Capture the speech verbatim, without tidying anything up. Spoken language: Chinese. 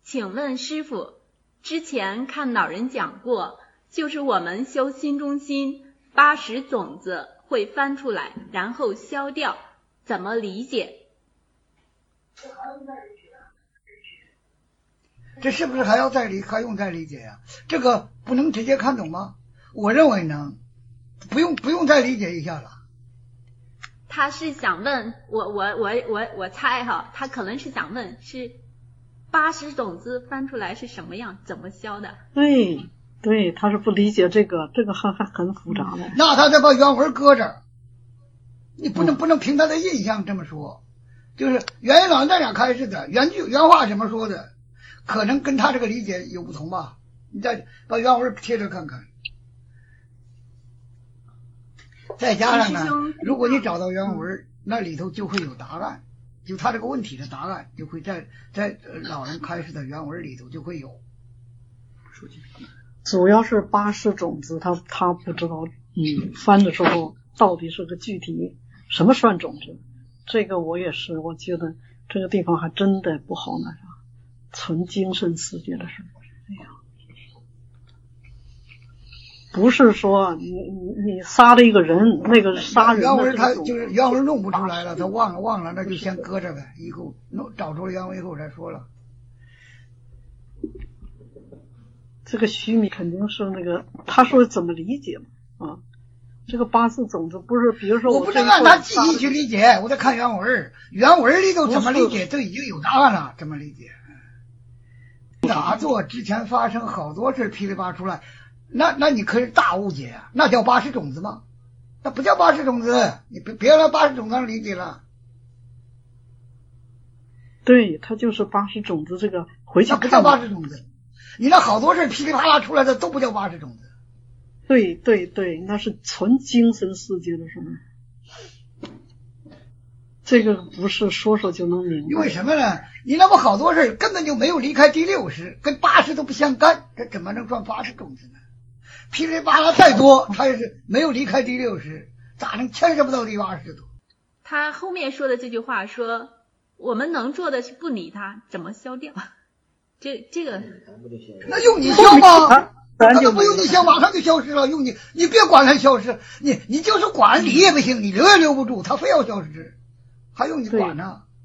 请问师父，之前看老人讲过，就是我们修心中心，八十种子会翻出来，然后消掉，怎么理解？ 这是不是还要再理还用再理解呀、啊？这个不能直接看懂吗？我认为能，不用不用再理解一下了。 他是想问我我我我我猜哈，他可能是想问是八十种子翻出来是什么样，怎么消的？ 对对，他是不理解这个，这个还还很复杂的。 那他再把原文搁这儿，你不能、嗯、不能凭他的印象这么说，就是原因老在哪开始的，原句原话怎么说的，可能跟他这个理解有不同吧。你再把原文贴着看看。再加上呢，如果你找到原文，那里头就会有答案，就他这个问题的答案就会在在老人开示的原文里头就会有。 主要是八十种子，他他不知道，嗯，翻的时候到底是个具体什么算种子，这个我也是，我觉得这个地方还真的不好那啥，纯精神世界的事。哎呀。不是说你你你杀了一个人，那个杀人的原文他就是原文弄不出来了，他忘了忘了，那就先搁着呗，以后弄找出了原文以后再说了。 这个须弥肯定是那个他说怎么理解嘛啊？这个八字种子不是，比如说我, 我不能按他记忆去理解，我得看原文，原文里头怎么理解，这已经有答案了，怎么理解？打坐之前发生好多事噼里啪啦出来。那那你可是大误解啊！那叫八十种子吗？那不叫八十种子，你别别让八十种子理解了。 对，它就是八十种子，这个回去那不叫八十种子，你那好多事噼里啪啦出来的都不叫八十种子。 对对对，那是纯精神世界的事儿。这个不是说说就能明白。 因为什么呢？你那么好多事根本就没有离开第六识，跟八十都不相干，这怎么能算八十种子呢？噼里啪啦再多，他也是没有离开第六识，咋能牵涉不到第八十多？ 他后面说的这句话说，我们能做的是不理他，怎么消掉？这这个那用你消吗？那都不用你消，马上就消失了。用你，你别管它消失，你你就是管理也不行，你留也留不住，他非要消失，还用你管呢？